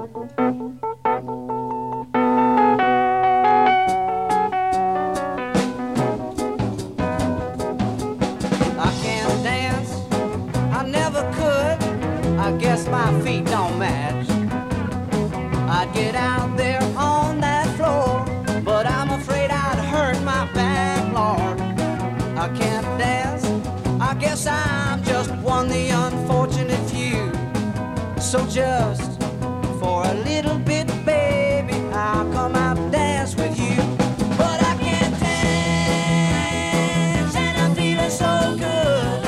I can't dance, I never could. I guess my feet don't match. I'd get out there on that floor, but I'm afraid I'd hurt my back, Lord. I can't dance, I guess I'm just one of the unfortunate few. So just for a little bit, baby, I'll come out and dance with you. But I can't dance, and I'm feeling so good.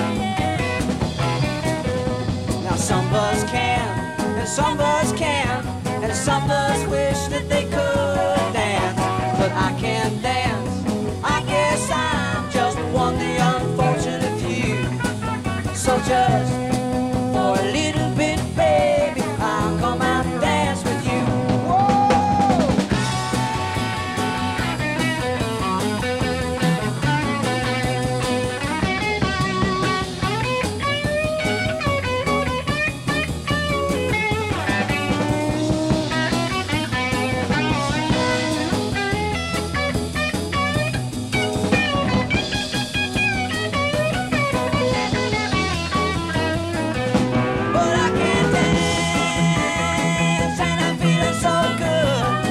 Now some of us can, and some of us can't, and some of us wish that they could dance. But I can't dance, I guess I'm just one of the unfortunate few. So just for a little bit, baby, I'll come out and dance with you. But I can't dance, and I'm feeling so good.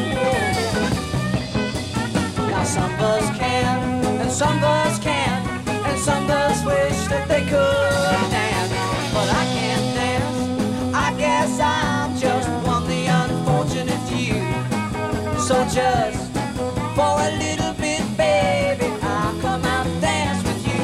Now some of us can, and some of us can't, and some of us wish that they could dance. But I can't dance, I guess I'm just one of the unfortunate few. So just for a little bit, baby, I'll come out and dance with you.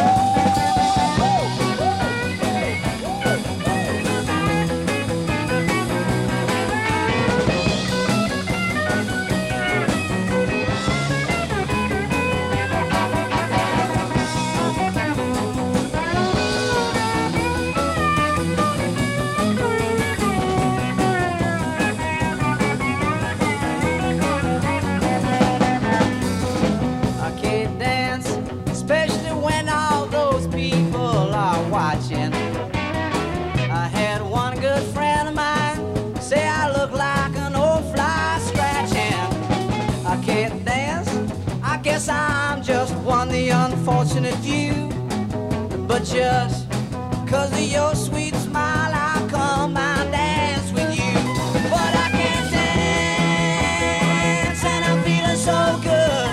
I can't dance, especially when all those people are watching. I had one good friend of mine say I look like an old fly scratching. I can't dance, I guess I'm just one of the unfortunate few. But just 'cause of your sweet smile, I'll come and dance with you. But I can't dance, and I'm feeling so good.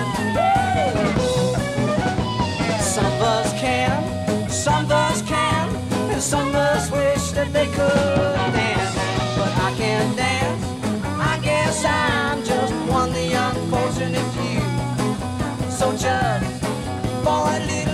Some of us can, some of us can, and some of us wish that they could dance. But I can't dance, I guess I'm just one of the unfortunate few. So just for a little